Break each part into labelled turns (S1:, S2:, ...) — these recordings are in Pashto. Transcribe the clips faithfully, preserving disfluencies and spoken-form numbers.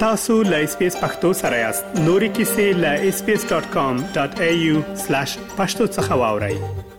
S1: تاسو.lspace پښتو سره یاست. نوري کیسې له اس پی اس ډاٹ کام ډاٹ ای یو سلیش پښتو څخه واورئ.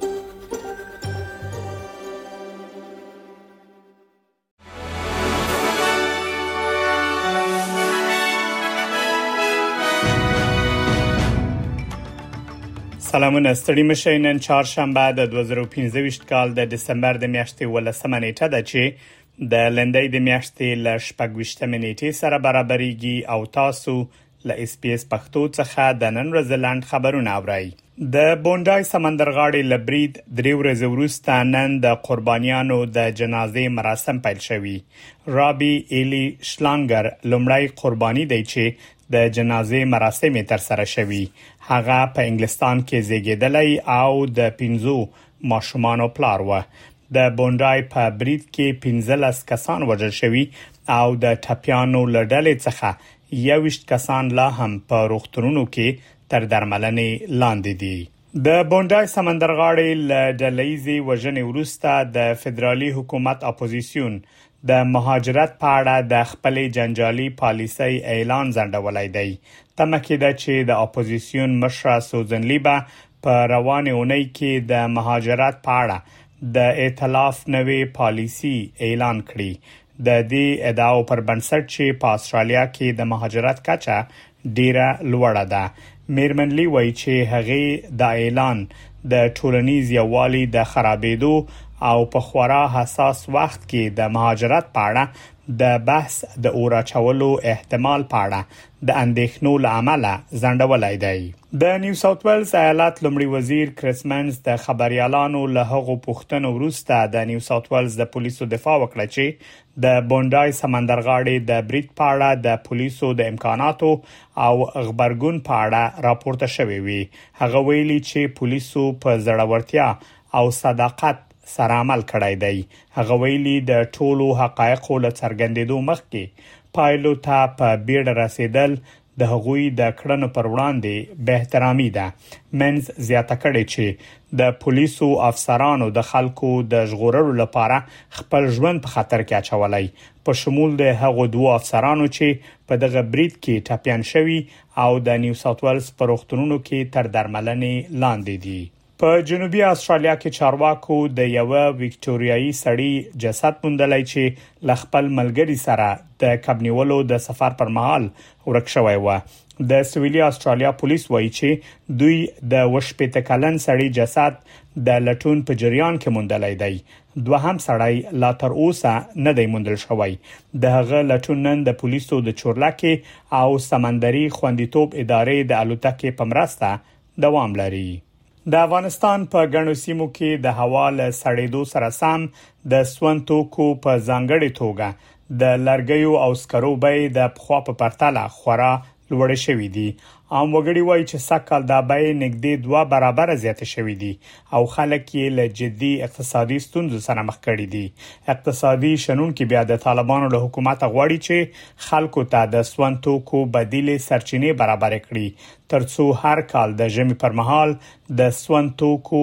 S1: سلامونه ستړي مشه. نن چهارشنبه د دوه زره او پنځه ویشت کال د دسمبر د میاشتې ولسمه نیټه ده چې د لندۍ د میاشتې ل شپږ ویشتمې نیټې سره برابرېږي او تاسو له اس پی اس پښتو څخه د نن ورځې لاند خبرونه اورئ. د بونډای سمندرغاړې له برید درې ورځې وروسته نن د قربانیانو د جنازې مراسم پیل شوي. رابي ایلی شلانګر لومړی قرباني دی چې د جنازې مراسم تر سره شوي. هغه په انګلستان کې زیږیدلی او د پنځو ماشومانو پلار و. د بونډای په برید کې پنځلس کسان وژل شوي او د ټپیانو له ډلې څخه یوویشت کسان لا هم په روغتونونو کې تر درملنې لاندې دي. د بونډای سمندرغاړې له ډلهیزې وژنې وروسته د فدرالي حکومت اپوزیسیون د مهاجرت په اړه د خپلې جنجالي پالیسۍ اعلان ځنډولی دی. تمه کېده چې د اپوزیسیون مشره سوزن لیبا په روانې اونۍ کې د مهاجرت په اړه د ائتلاف نوې پالیسي اعلان کړي. د دې ادعاو پر بنسټ چې په استرالیا کې د مهاجرت کچه ډیره لوړه ده. میرمن لی وایي چې هغه د اعلان د ټولنیز یووالي د خرابېدو او په خورا حساس وخت کې د مهاجرت په اړه د بحث د اوراچولو احتمال په اړه د اندېښنو له امله ځنډولای دی. د نیو ساوث ویلز ایالت لومړي وزیر کریسمنز د خبريالانو له هغو پوښتنو وروسته د نیو ساوث ویلز د پولیسو دفاع وکړه چې د بونډای سمندرغاړې د برید په اړه د پولیسو د امکاناتو او خبرګون په اړه راپورته شوی وي. هغه ویلي چې پولیسو په زړورتیا او صداقت سره عمل کړی دی. هغه ویلي د ټولو حقایقو له څرګندېدو مخکې پایلو ته په بیړه رسیدل د هغوی د کړنو پر وړاندې به احترامي ده. منز زیاته کړې چې د پولیسو افسرانو د خلکو د ژغورلو لپاره خپل ژوند په خطر کې اچولای، په شمول د هغو دوه افسرانو چې په دغه برید کې ټپیان شوي او د نیو ساوث ویلز په روغتونونو کې تر درملنې لاندې دي. په جنوبي استرالیا کې چارواکو د یو وکټوریایي سړي جسد موندلی چې ل خپل ملګری سره د کبنیولو د سفر پر مهال ورک شوی و. د سویلي استرالیا پولیس وایي چې دوی د وشپېته کلن سړي جسد د لټون په جریان کې موندلی دی. دوهم سړی لا تر اوسه نه دی موندل شوی. د هغه لټون نن د پولیسو د چورلکې او سمندري خوندیتوب ادارې د الوتکې په مرسته دوام لري. د افغانستان په ګڼو سیمو کې د هوا له سړېدو سره سم د سون توکو په ځانګړې توګه د لرګیو او سکرو بیې د پخوا په پرتله خورا لوړې شوې دي. عام وګړي وایي چې سږ دا بیې نږدې دوه برابره زیاتې شوې دي او خلک یې له جدي اقتصادي ستونزو سره مخ کړي دي. اقتصادي شنونکي بیا د طالبانو له حکومت غواړي چې خلکو ته د سون توکو بدیلې سرچینې برابر کړي ترڅو هر کال د ژمي پر مهال د سون توکو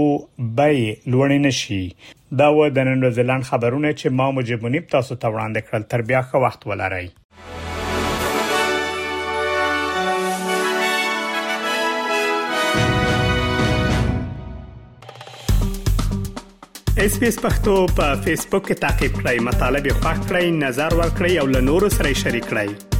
S1: بیې لوړې نشي. دا و د نن ورځې لاند خبرونه چې ما مجيب منیب تاسو ته وړاندې کړل. تر بیا ښه وخت ولرئ. اس پی اس پښتو په فیسبوک کې تعقیب کړئ. مطالب یې خوښ کړئ، نظر ورکړئ او له نورو سره شریک کړئ.